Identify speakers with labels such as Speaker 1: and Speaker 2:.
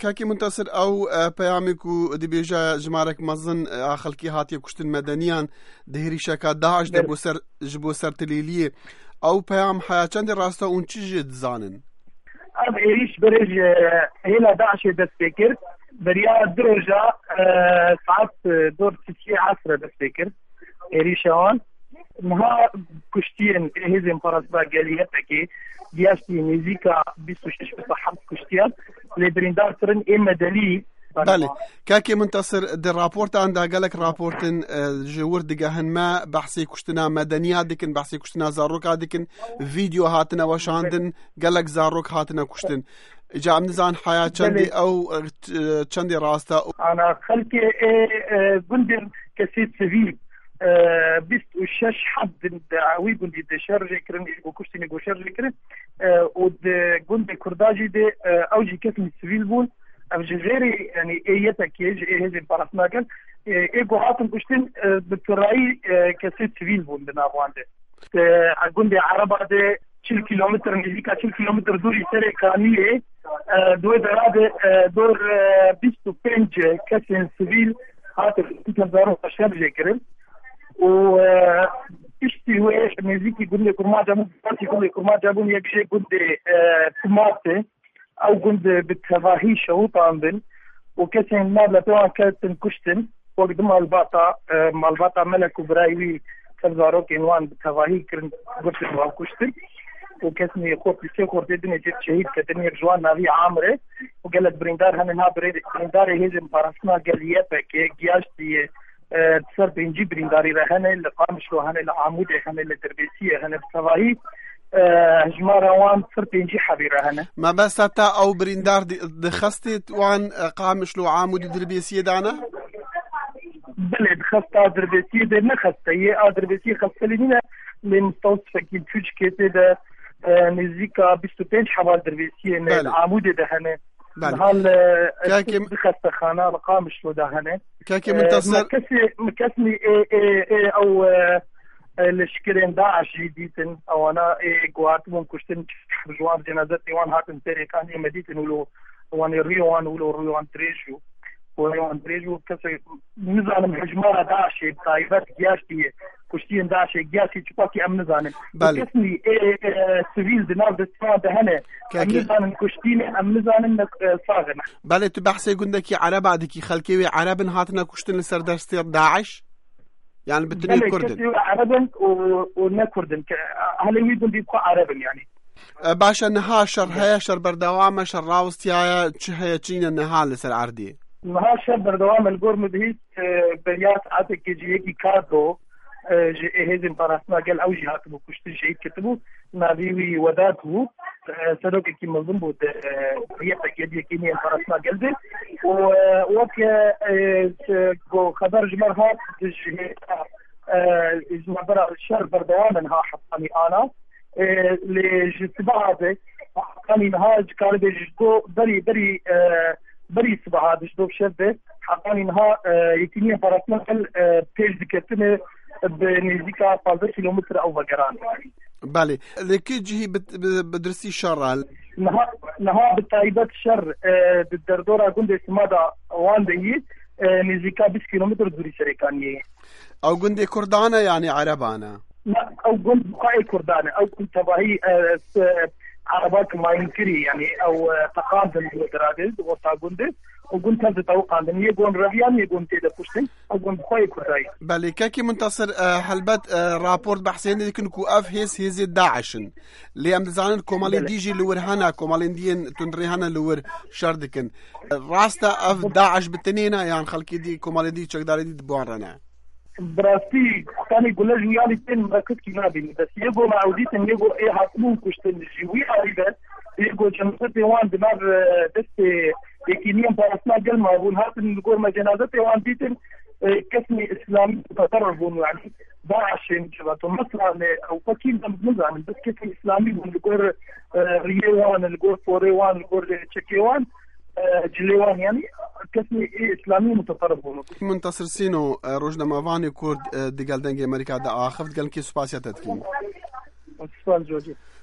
Speaker 1: كاكي منتصر او بيامكو دي بيجا جمارك مزن خلقي هاتي كشتن مدنيان دهري شكا داعش دبو سر جبو سر تليليه او بيام حياة چند راستا اون چی جد زانن
Speaker 2: اب ايش برج هنا داعش دست فكر بريا درجة ساعات دور 10 دست فكر ايريشان نها كشتين هزم فرصبا قاليتك دياشتي ميزيكا 26 صحاب كشتيان لبريندار ترن اما دليل
Speaker 1: بله كاكي منتصر دي رابورت عندها قالك رابورتن جور دقاهن ما بحثي كشتنا مدنيات ديكن بحثي كشتنا زاروك ديكن فيديو هاتنا وشاندن قالك زاروك هاتنا كشتن جا منزان حياة چندي او چندي راستا
Speaker 2: انا خلقي قندر كسيت سفيل 26 حد دعوي قندي دي شرجي كرن وكشتني قو شرجي كرن ود قندي كرداجي دي اوجي كسم السفيل بون غيري يعني ايتك يجي هذه الباراسناكل ايجو هاتم كشتن بالتراي كسيت سفيل بون بنابوانده قندي عربة دي 6 كيلومتر ميزيكا 6 كيلومتر دوري سري كانية دو درادة دور 25 كسين سفيل هاتف تنظروا شرجي كرن و اشتي هو ايش ميزيكي قندي كرما جابون قندي كرما جابون يكشي قندي تماتي او قند بالتفاهي شوطة عندن وكسين مابلا توان كاتن كشتن وقدمها الباطا ملك وبرايوي كالزاروك انوان بالتفاهي كرن قرتن وكشتن وكسني خوف لسي خورتدني جيت شهيد كتني رجوان نابي عامري وقالت بريندار هنها بريندار هيزم باراسنا قاليتا كي جياشتي تصير بنجي برينداري رهنه اللي قامش له هنه العمودي هنه التربيسيه هنه بالتفاهي جمارة وان صرت ينجي حبيرة هنا
Speaker 1: ما بس حتى او بريندار دخستت وان قامش له عامودي دربيسية دانا
Speaker 2: بلد خستا دربيسية ده نخستا هي دربيسية خستا لنا لمستوصفة كي تفوج كيتي ده نزيكا 25 حوال دربيسية العمودي ده هنا هال دخستا خانة قامش له ده هنا
Speaker 1: كاكي منتصر
Speaker 2: مكسني او الشكرين داعش جديدن او انا قواتهم كشتن بجوار جنازتي وان هاتن تيري كان مديتن ولو وان ريوان ولو ريوان تريجو وريوان تريجو كسي نزانم حجمارة داعش بطايبات جياشتي كشتين داعش جياشتي تشباكي ام نزانم كسني سويل دينار دستوان دهنه ام نزانم كشتين ام نزانم صاغنة
Speaker 1: بله تو بحثي قندكي عرب عدكي خلقيوي عربن هاتنا كشتن لسر درستير داعش يعني بالتنين كردن
Speaker 2: عربن ونا كردن هل يريدون يبقوا عربن يعني
Speaker 1: باشا نها شر هيا شر بردوامه شر راوستيايا هي تشين النها لسر عردي
Speaker 2: نها شر بردوامه القرم دهيت بيات عاتك يجي كادو هزم باراسنا قال او جهات كشتن شهيد كتبوا نابيوي وداته سلوك كي مظلوم بود هي تكيدي كيني باراسنا قلده ووك خبر جمرها جمرها الشر بردوان انها حطاني انا لجتبع هذا حطاني انها كان بيجدو بري صباح هذا جدو بشده حطاني انها يكيني باراسنا بيج دكتنه بنزيكا 15 كيلومتر او بقران
Speaker 1: بالي لكي جهي بدرسي شرال
Speaker 2: نها بالتايبات شر بالدردورة قندي سمادا وان دهي نزيكا 20 كيلومتر دوري شريكانية
Speaker 1: او قندي كردانة يعني عربانة
Speaker 2: لا او قند بقاي كردانة او كنت تباهي عربات ما ينكري يعني او تقادم ودرادل وطا قندي وقلت هذا توقع أن يقول ربيان يقول تيدا كشتين أقول بخوي كرداي
Speaker 1: بله كاكي منتصر هلبت رابورت بحثين يمكن كوقف هيز داعشن اللي أم زانن كومالين ديجي لور هنا كومالين دين تنري هنا لور شردكن راستا أف داعش بالتنينة يعني خلقي دي كومالين دي شكداري دي دبوان رنا
Speaker 2: براستي كان يقول لك يعني تين مركز كنابين بس يقول معوديت إن يقول إيه حكمون كشتين جوي قريبا يقول جنسيتي وان دماغ دستي يكينيا بارسنا قل ما أقول هاتن نقول ما جنازتي وان ديتن كسمي إسلامي تتطربون يعني داعشين شباتو مثلا أو فكين دم نزعم بس كسمي إسلامي نقول ريوان نقول فوريوان نقول تشكيوان جليوان يعني كسمي إسلامي متطربون
Speaker 1: منتصر سينو روجنا مافاني كورد ديقال دنجي أمريكا دا آخفت قال كي سباسيا تدكين
Speaker 2: سؤال جوجي